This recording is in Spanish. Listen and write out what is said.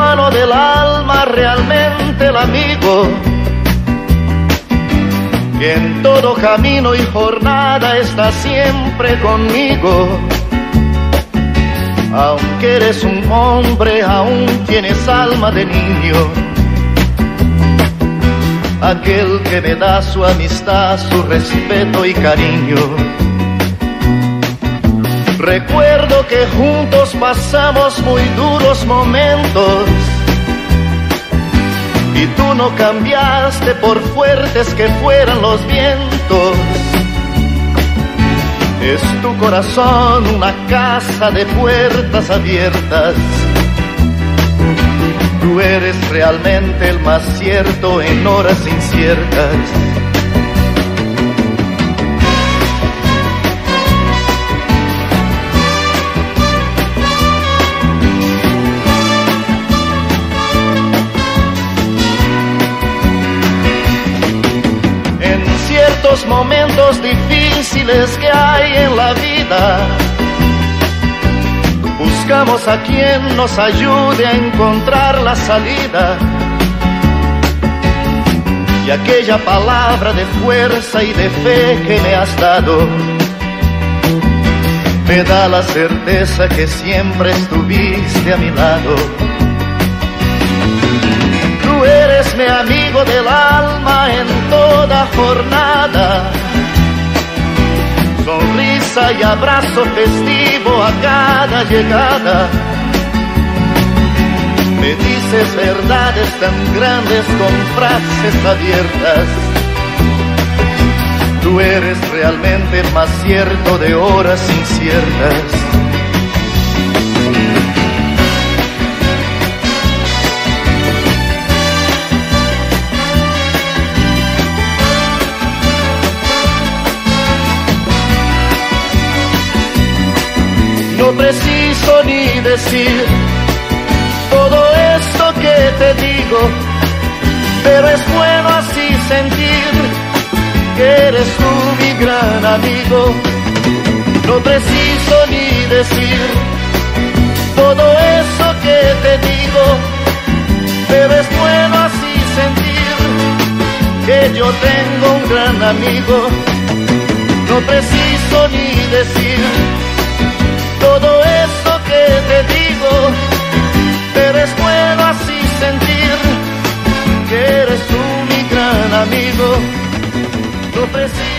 hermano del alma, realmente el amigo, que en todo camino y jornada está siempre conmigo. Aunque eres un hombre, aún tienes alma de niño. Aquel que me da su amistad, su respeto y cariño. Recuerdo que juntos pasamos muy duros momentos, y tú no cambiaste por fuertes que fueran los vientos. Es tu corazón una casa de puertas abiertas. Tú eres realmente el más cierto en horas inciertas. En ciertos momentos difíciles que hay en la vida, buscamos a quien nos ayude a encontrar la salida. Y aquella palabra de fuerza y de fe que me has dado me da la certeza que siempre estuviste a mi lado. Tú eres mi amigo del alma en toda jornada. Sonrisa y abrazo festivo a cada llegada. Me dices verdades tan grandes con frases abiertas. Tú eres realmente el más cierto de horas inciertas. No preciso ni decir todo esto que te digo, pero es bueno así sentir que eres tú mi gran amigo. No preciso ni decir todo eso que te digo, pero es bueno así sentir que yo tengo un gran amigo. No preciso ni decir todo eso que te digo, pero es bueno así sentir que eres tú mi gran amigo. No preciso